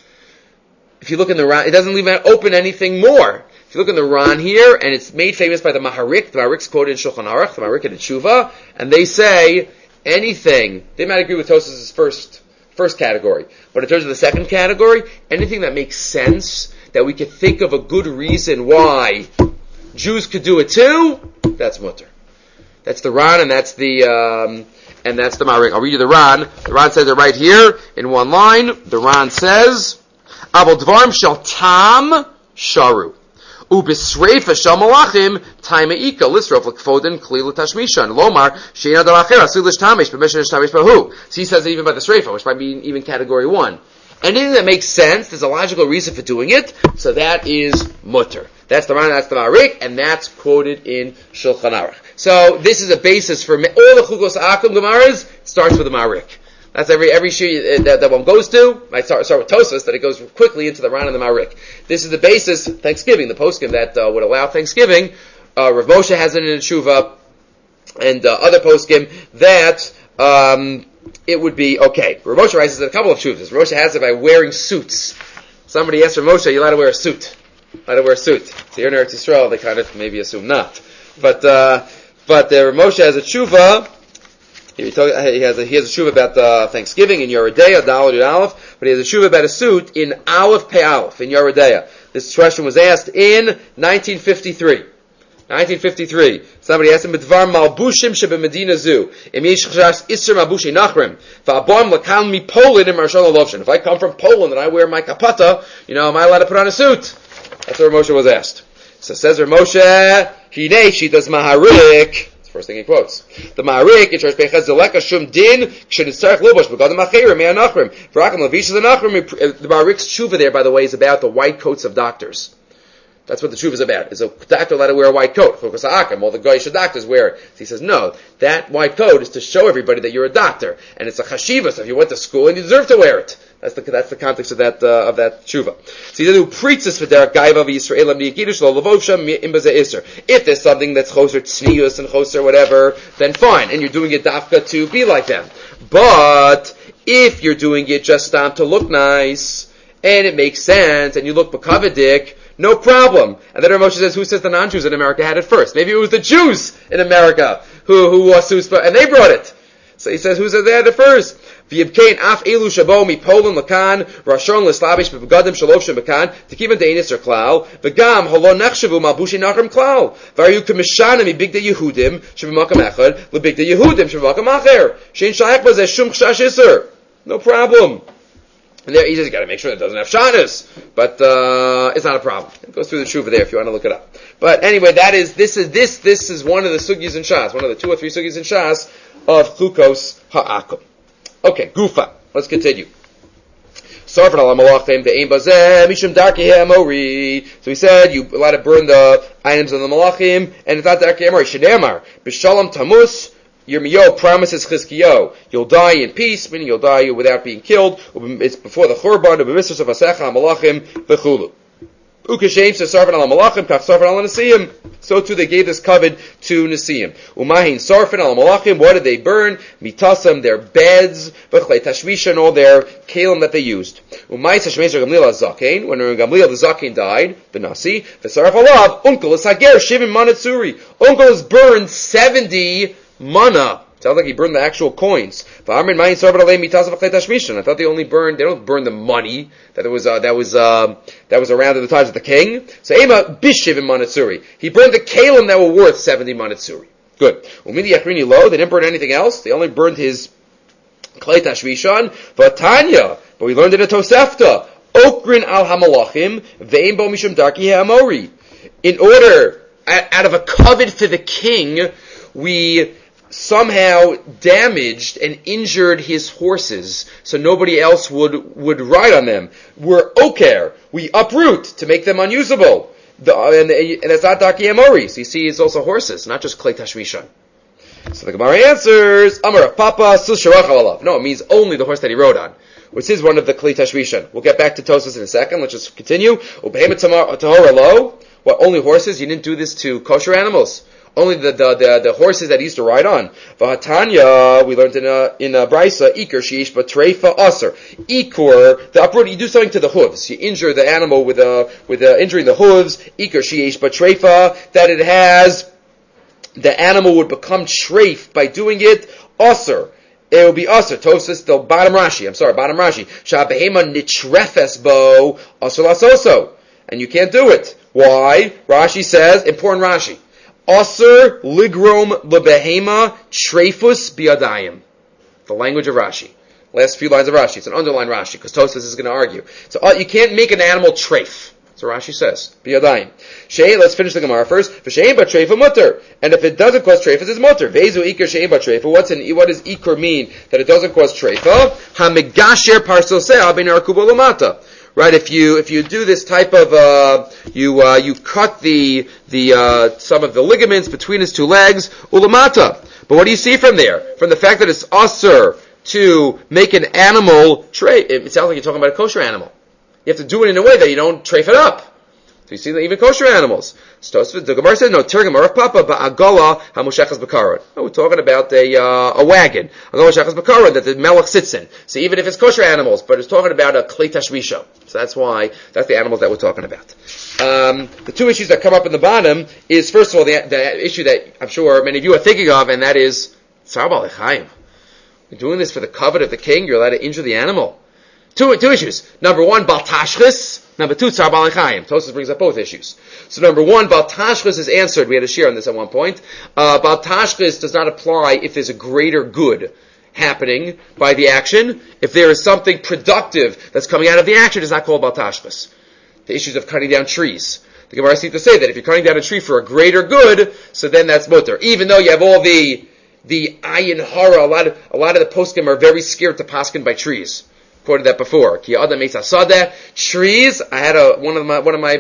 [SPEAKER 1] If you look in the Ran, it doesn't leave open anything more. If you look in the Ran here, and it's made famous by the Maharik's quoted in Shulchan Aruch, the Maharik and the Tshuva, and they say anything, they might agree with Tosfos' first category, but in terms of the second category, anything that makes sense, that we could think of a good reason why Jews could do it too, that's mutter. That's the Ran, and that's the Maharik. I'll read you the Ran. The Ran says it right here in one line. The Ran says, Avol dvarim shel tam sharu. Ubisreifa shel malachim taima ika lisrof l'kfoden kli l'tashmishan lomar she'ena dalacher asu l'shtamish b'meshen l'shtamish bahu. So he says it even by the sreifa, which might be even category 1. Anything that makes sense, there's a logical reason for doing it, so that is mutter. That's the Ran, that's the Maharik, and that's quoted in Shulchan Aruch. So this is a basis for all the Chukos Akum Gemaras. Starts with the Maharik. That's every shir that one goes to. I start with Tosfos, that it goes quickly into the Ran and the Maharik. This is the basis, Thanksgiving, the poskim that would allow Thanksgiving. Rav Moshe has it in Tshuva, and other poskim that it would be okay. Rav Moshe writes it in a couple of Tshuvas. Rav Moshe has it by wearing suits. Somebody asked Rav Moshe, "You allowed to wear a suit?" Allowed to wear a suit. So here in Eretz Yisrael, they kind of maybe assume not. But Rav Moshe has a Tshuva. He has a Tshuva about Thanksgiving in Yoredeya, Daled Yud Aleph, but he has a Tshuva about a suit in Aleph Pei Aleph in Yoredeya. This question was asked in 1953. 1953. Somebody asked him, "B'dvar malbushim shebemedina zu, im yesh chashas iser malbushi nachrim, va'abam lakal mi Poland in Marshal Lovshin." If I come from Poland and I wear my kapata, am I allowed to put on a suit? That's what Rav Moshe was asked. So says Rav Moshe, "Hinei shitas Maharik." First thing he quotes. The Maharik, in Shorish Peiches, Zeleka Shum Din, Kshenitzarech Lubosh, Begadim Achirim, Mea Nachrim, V'rakam Levish the Nachrim. The Maharik's Tshuva there, by the way, is about the white coats of doctors. That's what the Tshuva is about. Is a doctor allowed to wear a white coat? All the Goyish doctors wear it. So he says, no, that white coat is to show everybody that you're a doctor. And it's a chashiva, so if you went to school and you deserve to wear it. That's the context of that tshuva. So he says, "Who preaches for derech gaiva v'Yisraelim niyakidush lo lavovsham imbaze iser." If there's something that's choser tznius and choser whatever, then fine, and you're doing it dafka to be like them. But if you're doing it just to look nice and it makes sense and you look bekavadik, no problem. And then Rav Moshe says, who says the non-Jews in America had it first? Maybe it was the Jews in America who wore suits, and they brought it. So he says, who said they had it first? V'yibkein af elu shabo mi Poland lakan rashon l'slavish b'begadim shaloshem bekan tekivan de'inis er klal v'gam holo nechshavu malbushi nachrim klal v'ayu k'mishanim mi bigda Yehudim sheb'makam echad l'bigda Yehudim sheb'makam acher shein shayach b'zeh shum chashash iser. No problem. And there he says, you gotta make sure that it doesn't have shanas. But, it's not a problem. It goes through the tshuva there if you want to look it up. But anyway, this is one of the sugis in Shas, one of the 2 or 3 sugis in Shas of Chukos Ha'akum. Okay, Gufa. Let's continue. So he said, you allowed to burn the items of the Malachim, and it's not Darkei Amori. Shneimar, B'shalom Tamus, Yirmiyahu promises Chizkiyahu, you'll die in peace, meaning you'll die without being killed. It's before the Churban, U'b'misras of Asecha Malachim, V'chulu. Ukashem says Sarfan al Malachim, Kach Sarfan al Nesiim. So too they gave this covet to Nesiim. Umahin Sarfan al Malachim, what did they burn? Mitasam, their beds, V'chlei Tashmisha, all their kalim that they used. Umay Tashmesh Gamliel Zakein, when Gamliel the Zakein died, the Nasi, V'sarf alav, Uncle is Hager, Shivim Manatsuri. Uncle is burned 70 mana. Sounds like he burned the actual coins. I thought they don't burn the money that was around at the times of the king. So Ema Bishiv in Manatsuri. He burned the kalim that were worth 70 Manatsuri. Good. They didn't burn anything else. They only burned his Klei Tashmishan. Vatanya, but we learned it at Tosefta. Okrin al Hamalachim, Ve'im Bo Mishum Darki Ha'amori. In order, out of a covet for the king, we somehow damaged and injured his horses, so nobody else would ride on them. We're oker. We uproot to make them unusable. And it's not Darkei Amori. So you see, it's also horses, not just Klei Tashmishan. So the Gemara answers, Amar Papa Sul Sharach Alav. No, it means only the horse that he rode on, which is one of the Kli Tashvishan. We'll get back to Tosfos in a second. Let's just continue. Ubehemet Tahor Lo. What, only horses? You didn't do this to kosher animals. Only the horses that he used to ride on. Vahatanya, we learned in Brisa, Iker Sheish Batreifa Aser. Ikur, the uproot, you do something to the hooves. You injure the animal with injuring the hooves. Iker Sheish Batreifa, that it has, the animal would become treif by doing it. Aser. It will be Aser. Tosfos, the bottom Rashi. Shabehema nitrefes bo Aser lasoso. And you can't do it. Why? Rashi says, important Rashi. Aser ligrom lebehema treifus biadayim. The language of Rashi. Last few lines of Rashi. It's an underlined Rashi because Tosfos is going to argue. So you can't make an animal treif. So Rashi says biadayim. Shei. Let's finish the Gemara first. V'shein batreifa mutter. And if it doesn't cause treifas, it's mutter. Vezu iker shein batreifa. What does iker mean that it doesn't cause treifa? Hamigasher parsosea ben arkubo lamata. Right, if you do this type of you cut the some of the ligaments between his two legs, ulamata. But what do you see from there? From the fact that it's asur to make an animal treif, it sounds like you're talking about a kosher animal. You have to do it in a way that you don't treif it up. So you see that even kosher animals. So the Gemara says, no, Tergam Arach Papa ba'agala hamushechas b'karon. No, we're talking about a wagon. Agala mushechas b'karon that the melech sits in. So even if it's kosher animals, but it's talking about a klei tashvisha. So that's the animals that we're talking about. The two issues that come up in the bottom is, first of all, the issue that I'm sure many of you are thinking of, and that is, tzar ba'alei chayim. You're doing this for the covet of the king, you're allowed to injure the animal. Two issues. Number one, bal tashchis. Number two, tzar ba'alei chayim. Tosfos brings up both issues. So number one, bal tashchis is answered. We had a share on this at one point. Bal tashchis does not apply if there's a greater good happening by the action. If there is something productive that's coming out of the action, it's not called bal tashchis. The issues of cutting down trees. The Gemara seems to say that if you're cutting down a tree for a greater good, so then that's mutter. Even though you have all the ayin hara, a lot of the poskim are very scared to paskin by trees. Quoted that before. Ki adam meis hasadeh. Trees. I had one of my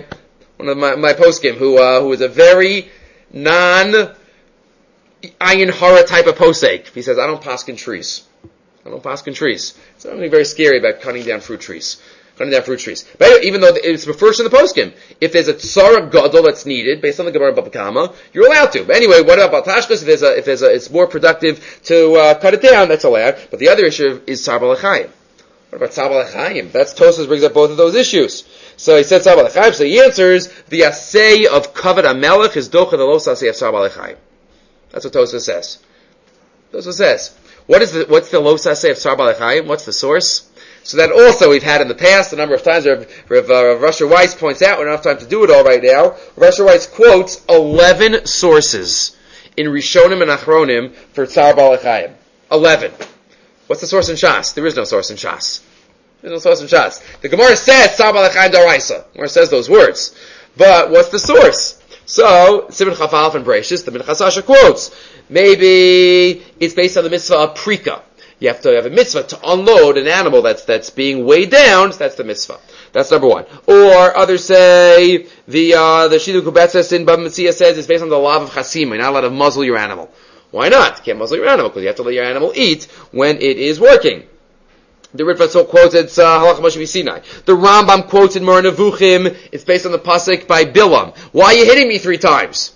[SPEAKER 1] poskim who was a very non ayin hara type of posek. He says, I don't paskin trees. It's something very scary about cutting down fruit trees. But even though it's refers to the poskim, if there's a tzara gadol that's needed based on the Gemara Bava Kama, you're allowed to. But anyway, what about tashkos? If it's more productive to cut it down, that's allowed. But the other issue is tzar ba'alei chayim. What about tzar ba'alei chayim? That's Tosfos brings up both of those issues. So he said tzar ba'alei chayim. So he answers the assay of kavod hamelech is docha the los assay of tzar ba'alei chayim. That's what Tosfos says. What's the los assay of tzar ba'alei chayim? What's the source? So that also we've had in the past a number of times. Rav Rasher Weiss points out, we don't have time to do it all right now. Rav Rasher Weiss quotes 11 sources in Rishonim and Achronim for tzar ba'alei chayim. 11. What's the source in Shas? There is no source in Shas. The Gemara says tzar ba'alei chayim daraisa. The Gemara says those words. But what's the source? So, Simon Chafalf and Breishis, the Minchas Asher quotes, maybe it's based on the mitzvah of prika. You have to have a mitzvah to unload an animal that's being weighed down. So that's the mitzvah. That's number one. Or others say the Shidduch Kubetzes in Bava Metzia says it's based on the law of chasima. You're not allowed to muzzle your animal. Why not? You can't muzzle your animal because you have to let your animal eat when it is working. The Ritva quotes it's Halach Moshe Sinai. The Rambam quotes in Moreh Nevuchim. It's based on the pasuk by Bilam. Why are you hitting me 3 times?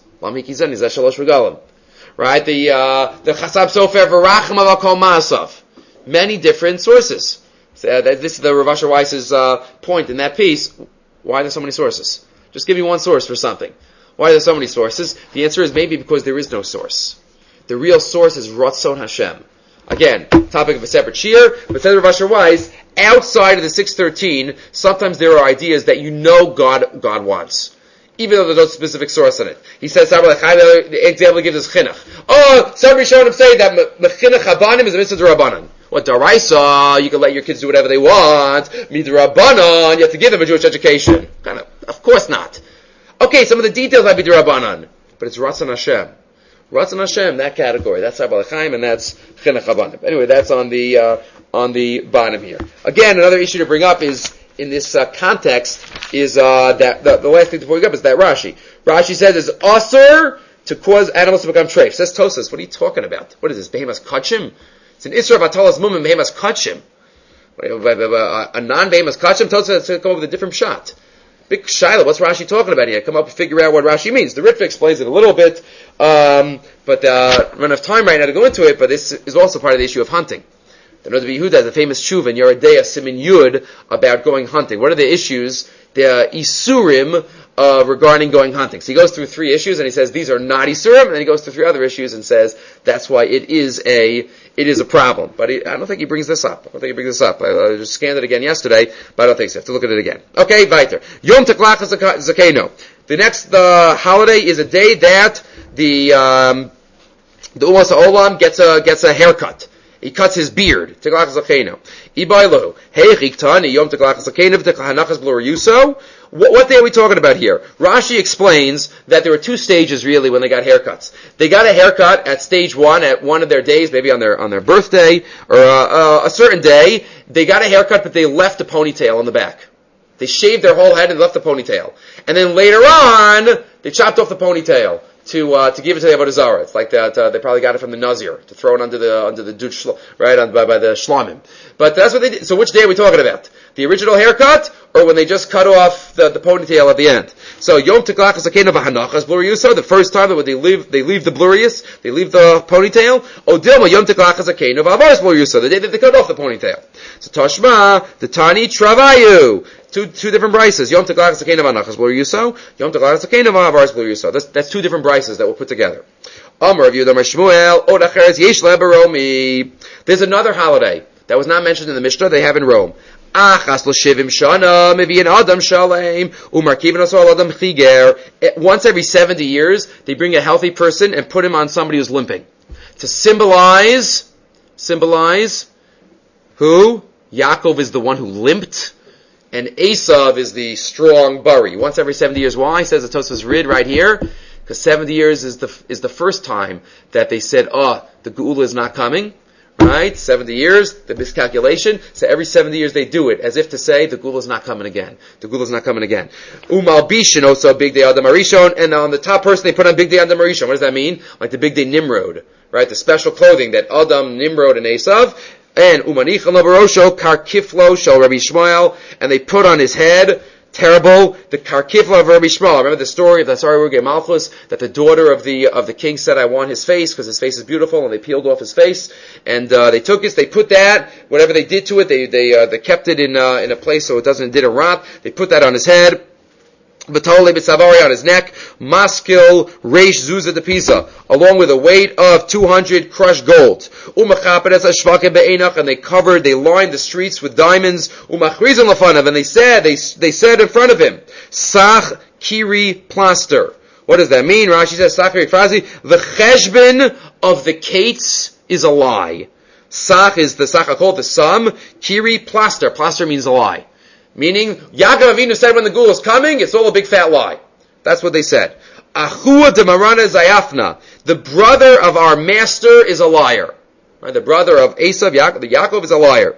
[SPEAKER 1] Right? The Chasab Sofer V'rachem Avakol Ma'asav. Many different sources. So, this is the Rav Asher Weiss's point in that piece. Why are there so many sources? Just give me one source for something. Why are there so many sources? The answer is maybe because there is no source. The real source is Ratzon Hashem. Again, topic of a separate shir, but says Rav Asher Weiss, outside of the 613, sometimes there are ideas that you know God wants. Even though there's no specific source on it. He says, the example he gives is chinuch. Oh, some Rishonim say that mechinuch habanim is a mitzvah d'Rabbanan. What daraisa, you can let your kids do whatever they want. Midrabbanan, you have to give them a Jewish education. Of course not. Okay, some of the details might be d'Rabbanan, but it's Ratzon Hashem. Ratzon Hashem, that category. That's tzar ba'alei chayim, and that's chinuch habanim. Anyway, that's on the bottom here. Again, another issue to bring up is, in this context, is that the last thing to bring up is that Rashi. Rashi says is asur to cause animals to become treif. Says Tosas, what are you talking about? What is this? Behemas kachim? It's an Isra of Atalas Mum and Behemas kachim. A non-Behemas kachim, Tosas has to come up with a different shot. Big Shaila, what's Rashi talking about here? Come up and figure out what Rashi means. The Ritva explains it a little bit, but I don't have time right now to go into it, but this is also part of the issue of hunting. The Noda Yehuda has a famous tshuva in Yeridea Simin Yud about going hunting. What are the issues? The Isurim regarding going hunting. So he goes through 3 issues and he says these are not Isurim, and then he goes through 3 other issues and says that's why it is a problem. But I don't think he brings this up. I just scanned it again yesterday, but I don't think so. I have to look at it again. Okay, weiter. Yom Teklach Zakeno. The next holiday is a day that the Umas Ha'olam gets a haircut. He cuts his beard. Teklach Zakeno. Ibaylo. Hey Chiktani Yom Teklach Zakeno v'Teklahanachas Blur Yuso. What day are we talking about here? Rashi explains that there were 2 stages really when they got haircuts. They got a haircut at stage 1 at one of their days, maybe on their birthday or a certain day. They got a haircut, but they left a ponytail on the back. They shaved their whole head and left the ponytail. And then later on, they chopped off the ponytail to give it to the Avodah Zarah. It's like that. They probably got it from the Nazir to throw it under the dude, right by the Shlamim. But that's what they did. So which day are we talking about? The original haircut, or when they just cut off the ponytail at the end? So Yom Teklach Zakeno v'Hanachas Blur Yuso, the first time that when they leave the blurius, they leave the ponytail. O Dilma Yom Teklach Zakeno v'Avaras Blur Yuso, the day that they cut off the ponytail. So Tashma, the Tani Travayu. Two different brises. Yom Teklach Zakeno v'Hanachas Blur Yuso, Yom Teklach Zakeno v'Avaras Blur Yuso. That's 2 different brises that we'll put together. Amar Rav Yehuda Shmuel, Od Acheres Yesh Le Baromi. There's another holiday that was not mentioned in the Mishnah. They have in Rome. Achas l'shivim shana mevi an adam shalem umarkivin asol adam chiger. Once every 70 years, they bring a healthy person and put him on somebody who's limping to symbolize who? Yaakov is the one who limped, and Esav is the strong bari. Once every 70 years. Why? Says the Tosfos Rid right here, because 70 years is the first time that they said, the Geula is not coming. Right? 70 years, the miscalculation. So every 70 years they do it, as if to say, the Geula is not coming again. Umal Bishin, also Big Day Adam Arishon, and on the top person they put on Big Day Adam Arishon. What does that mean? Like the Big Day Nimrod. Right? The special clothing that Adam, Nimrod, and Esav. And Umanichal Nabarosho, Karkiflo, Shal Rabbi Shmuel, and they put on his head, terrible, the Karkiflo of Rabbi Shmuel. Remember the story of the Sarah Malchus, that the daughter of the king said, I want his face, because his face is beautiful, and they peeled off his face, and they took it, they put that, whatever they did to it, they kept it in a place so it didn't rot, they put that on his head, Batole Bitzavari on his neck, Maskil Reish Zuzah de Pisa, along with a weight of 200 crushed gold. Umachaperes Ashvakim Be'enach, and they lined the streets with diamonds. Umachrizim Lafanav, and they said in front of him, Sach Kiri Plaster. What does that mean? Rashi says, Sach Kiri Frazi, the cheshbon of the Kates is a lie. Sach is the Sach called the sum, Kiri Plaster. Plaster means a lie. Meaning, Yaakov Avinu said when the Geula is coming, it's all a big fat lie. That's what they said. Achua de Marana Zayafna, the brother of our master is a liar. Right? The brother of Esav, Yaakov is a liar.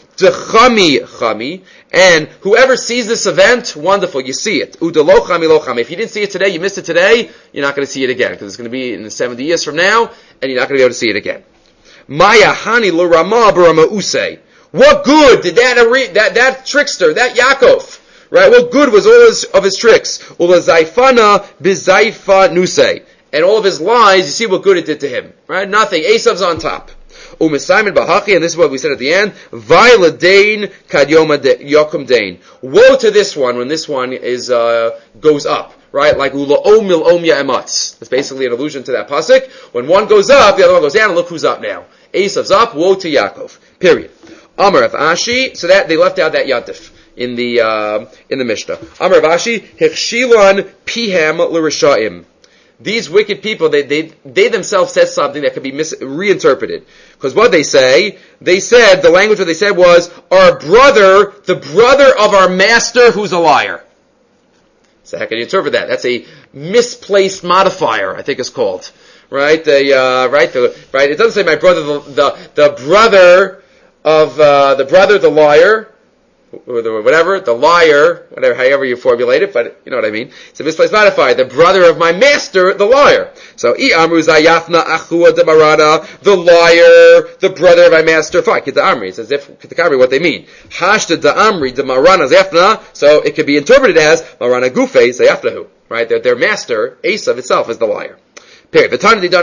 [SPEAKER 1] Chami, and whoever sees this event, wonderful, you see it. Udalo chami lo chami. If you didn't see it today, you missed it today, you're not going to see it again, because it's going to be in 70 years from now, and you're not going to be able to see it again. Maya hani lo rama barama usei. What good did that trickster, that Yaakov, right? What good was all of his tricks? Ulazaifana bizaifa nusei. And all of his lies, you see what good it did to him, right? Nothing. Esav's on top. Umisimon bahachi, and this is what we said at the end. Vaila dain kadyoma yokum dain. Woe to this one when this one goes up. Right, like ula omil omya ematz. That's basically an allusion to that pasuk. When one goes up, the other one goes down, and look who's up now. Esav's up. Woe to Yaakov. Period. Amar of Ashi. So that they left out that yatif in the Mishnah. Amar of Ashi. Hichshilon pihem l'rishaim. These wicked people, they themselves said something that could be reinterpreted. Because what they said, the language that they said was, our brother, the brother of our master who's a liar. So how can you interpret that? That's a misplaced modifier, I think it's called. Right? Right? It doesn't say my brother, the brother of, the liar, or the liar, however you formulate it, but you know what I mean. It's a misplaced modifier. The brother of my master, the liar. So, Amru Zayafna Achua de Marana, the liar, the brother of my master. Fine, Kita Amri. It's as if Kita Amri, what they mean. Hashta de Amri de Marana Zayafna, so it could be interpreted as Marana Gufe Zayafnahu. Right? Their master, Esav itself, is the liar. Period.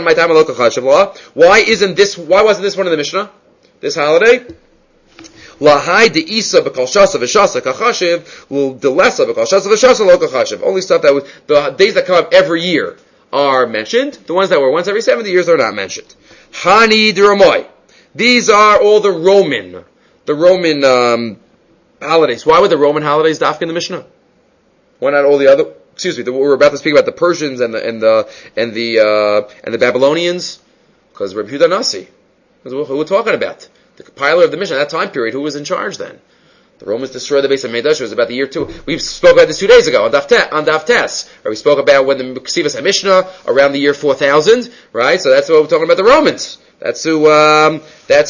[SPEAKER 1] Why wasn't this one of the Mishnah? This holiday? Lahai de Isa b'kol shasa v'shasa kachashiv, de lesa b'kol shasa v'shasa lo kachashiv. Only stuff that was, the days that come up every year are mentioned. The ones that were once every 70 years are not mentioned. Hani d'Ramoy. These are all the Roman holidays. Why were the Roman holidays dafka in the Mishnah? Why not all the other? We're about to speak about the Persians and the Babylonians, because Rabbi Yehuda Nasi, who we're talking about, the compiler of the Mishnah, that time period, who was in charge then? The Romans destroyed the base of Mikdash. It was about the year 2. We spoke about this 2 days ago on Daf Tes. We spoke about when the Ksivas HaMishnah around the year 4000, right? So that's what we're talking about. The Romans. That's who were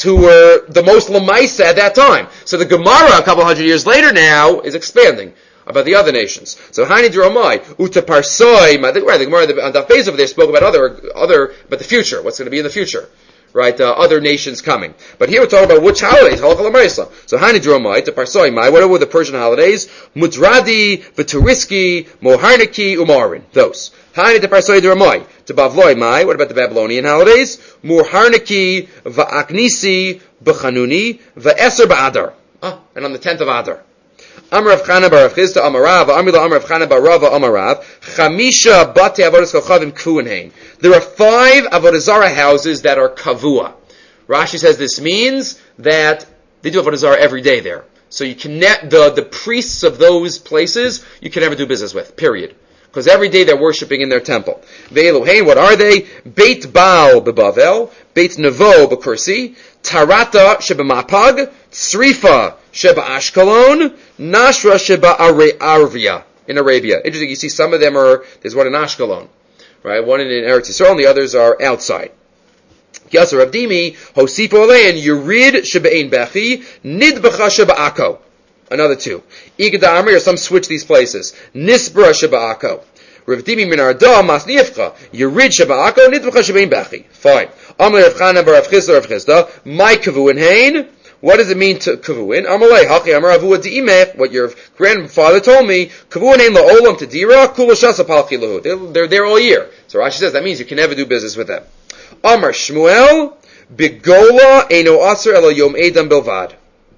[SPEAKER 1] the most Lamaisa at that time. So the Gemara, a couple hundred years later now, is expanding about the other nations. So Hani Dromai, Uta Parsoi, the Gemara on Daf Beis over there spoke about but the future, what's going to be in the future. Right, other nations coming. But here we're talking about which holidays, Halakha L'Maisa. So Hani Dromai, to Parsoi Mai, what were the Persian holidays? Mudradi, Vituriski, Moharniki, Umarin. Those. Hani to Parsoi Dromai, to Bavloi Mai, what about the Babylonian holidays? Moharniki, Va'aknisi, B'chanuni, Va'eser Ba'adar. And on the 10th of Adar. Amar Rav Chana bar Rav Chisda Amarav, Amila Amar Rav Chana bar Rava Amarav, Chamisha Bate Avodas Kochavim Kuenhain. There are 5 Avodah Zarah houses that are kavua. Rashi says this means that they do Avodah Zarah every day there. So you can the priests of those places you can never do business with. Period. Because every day they're worshipping in their temple. Ve'elohein, what are they? Beit Baal beBavel, Beit Nevo beKursi, Tarata shebamapag, Srifa sheba Ashkelon, Nashra sheba Arvia in Arabia. Interesting, you see some of them there's one in Ashkelon, right? One in Eretz Yisrael, and the others are outside. Yasser Avdimi, Hosipo Alein, Yurid sheba Ein Bechi, Nidbacha sheba Akko. Another 2. Igda Amri, or some switch these places. Nisbra sheba Akko. Rav Dimi min Arda, Masniefcha, Yurid sheba Akko, Nidbacha sheba Ein Bechi. Fine. Amr Rav Chana bar Rav Chisda, my kavuin hain. What does it mean to kavuin? Amalei haki amar avua diimeh. What your grandfather told me. Kavuin hain laolam tadira kula shasa palchi lahu. They're there all year. So Rashi says that means you can never do business with them. Amar Shmuel bigola eino aser elo yom edam bilvad.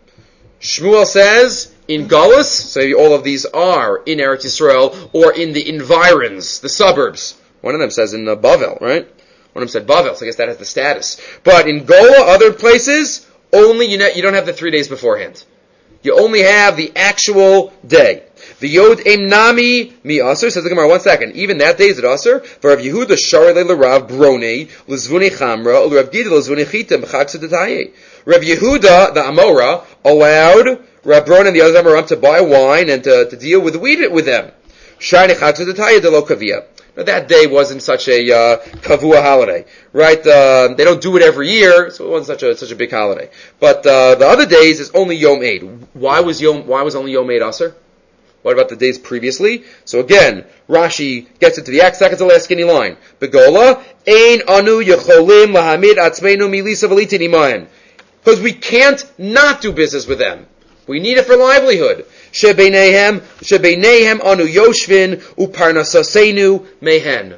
[SPEAKER 1] Shmuel says in Galus, so all of these are in Eretz Yisrael or in the environs, the suburbs. One of them says in Bavel, right? One of them said Bavel, so I guess that has the status. But in Gola, other places, only you don't have the 3 days beforehand. You only have the actual day. The Yod Em Nami Mi Aser, says the Gemara, 1 second. Even that day is it Aser? For Rav Yehuda Shari Le Rav Broni, Lezvuni Chamra, Rav Gida Lezvuni Chitim, Chag Sedetaye. Rav Yehuda, the Amora, allowed Rav Broni and the other Amoram to buy wine and to deal with weed with them. Shari Chag Sedetaye de Lo Kavia. Now that day wasn't such a kavua holiday, right? They don't do it every year, so it wasn't such a big holiday. But the other days is only Yom Eid. Why was only Yom Eid Aser? What about the days previously? So again, Rashi gets into the second to last skinny line. Begola, Ein anu yecholim lahamid atzmeinu milisa v'litin imahen. Because we can't not do business with them. We need it for livelihood. Shebeinehem anu yoshvin uparnasaseinu mehen.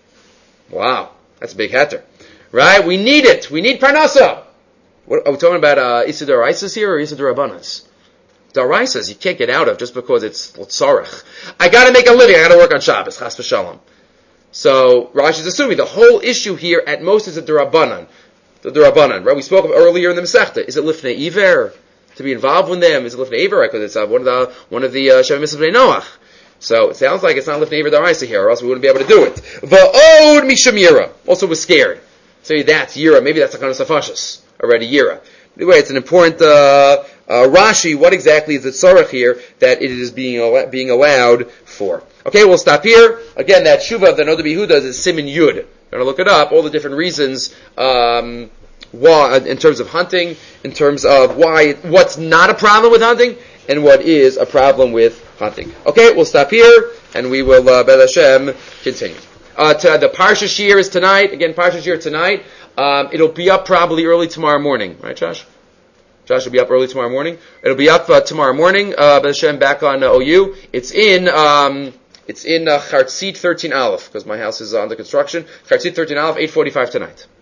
[SPEAKER 1] Wow, that's a big heter. Right? We need it. We need parnasa. What, are we talking about Issa D'Oraisas here or Issa D'Rabbanas? D'Oraisas you can't get out of just because it's tzarech. I gotta make a living. I gotta work on Shabbos. Chas v'shalom. So Rashi is assuming the whole issue here at most is a D'Rabbanan. The D'Rabbanan, right? We spoke of earlier in the Masechta. Is it Lifnei Iver? To be involved with them? Is it Lifnei Iver? Because it's one of the Sheva Mitzvah Bnei Noach. So it sounds like it's not Lifnei Iver D'Oraisa here, or else we wouldn't be able to do it. Va'od misham Yira. Also was scared. So that's Yira. Maybe that's a kind of Safashis. Already Yira. Anyway, it's an important Rashi. What exactly is the tzarech here that it is being allowed for? Okay, we'll stop here. Again, that Shuva of the Noda B'Yehuda is Siman Yud. You're going to look it up, all the different reasons why, in terms of hunting, in terms of what's not a problem with hunting, and what is a problem with hunting. Okay, we'll stop here, and we will, Be'ez Hashem, continue. The Parsha Shir is tonight. Again, Parsha Shir tonight. It'll be up probably early tomorrow morning. Right, Josh? Josh will be up early tomorrow morning. It'll be up tomorrow morning. B'ez Hashem back on OU. It's in Chartzit 13 Aleph because my house is under construction. Chartzit 13 Aleph, 8:45 tonight.